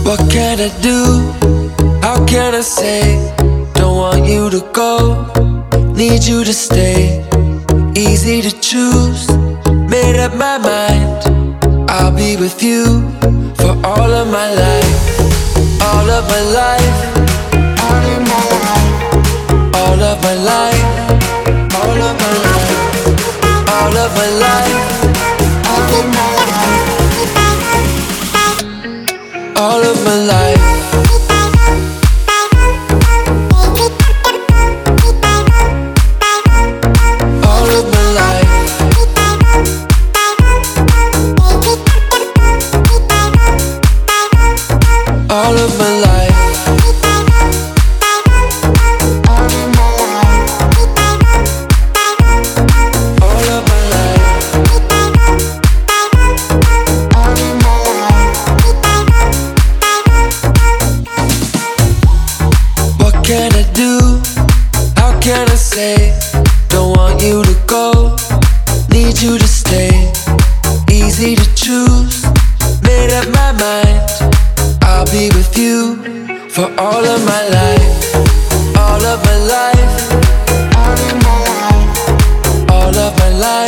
What can I do? How can I say? Don't want you to go, need you to stay. Easy to choose, made up my mind. I'll be with you for all of my life. All of my life. All of my life. All of my life. All of my life. All of my life. All of my life. All of my life. All of my life. All of my life. All of my life. All of my life. All of my life. What can I do? How can I say? Don't want you to go, need you to stay. Easy to choose, made up my mind. I'll be with you for all of my life. All of my life. All of my life. All of my life.